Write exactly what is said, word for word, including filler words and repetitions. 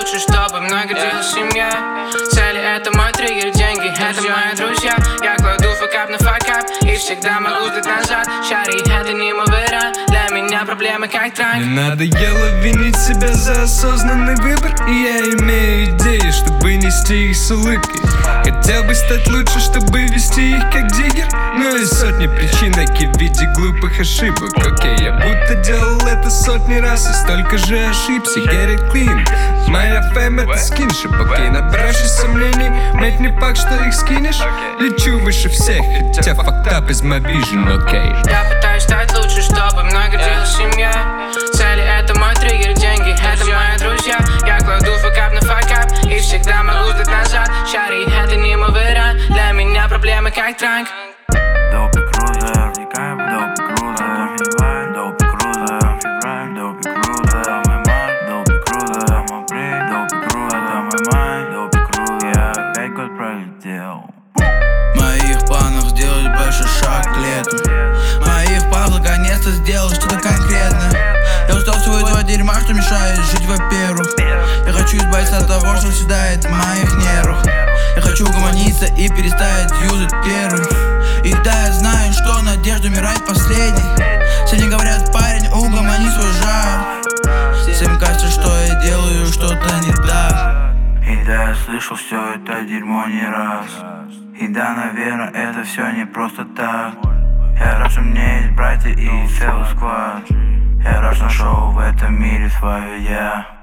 лучше, чтобы мной гордилась семья. Цели — это мой триггер, деньги — это мои друзья. Я кладу факап на факап и всегда могу сдать назад. Шари — это не мой вариант, для меня проблемы как транк. Не надоело винить себя за осознанный выбор, и я имею идеи, чтобы нести их с улыбкой. Хотел бы стать лучше, чтобы вести их как диггер, но и сотни причин, такие в виде глупых ошибок. Окей, я будто делал это сотни раз и столько же ошибся. Get it clean. Моя фэм — это скиншип. Окей, набравшись сомнений, мать, не факт, что их скинешь. Лечу выше всех, хотя fucked up is my vision. Окей. Я пытаюсь стать лучше, чтобы мной гордилась семья. Цели — это мой триггер, деньги — это мои друзья. Я кладу факап на факап и всегда могу сдать назад. Шари — это не мой вариант, для меня проблемы как транк. Допи крузер, допи крузер, допи крузер, допи крузер, мой май, допи крузер, мой брейк, допи крузер, мой май, допи крузер, я опять год пролетел. В моих планах сделать большой шаг к лету. В моих планах наконец-то сделать что-то конкретное. Я устал всего этого дерьма, что мешает жить, во-первых. Я хочу избавиться от того, что седает в моих нервах. Я хочу угомониться и перестать юзать первый. И да, я знаю, что надежда умирает последней. Все мне говорят: парень, угомони свой жар. Всем кажется, что я делаю что-то не так. И да, я слышал все это дерьмо не раз. И да, наверное, это все не просто так. Я рад, что у меня есть братья и Fellow Squad. Я рад, что нашел в этом мире свое я.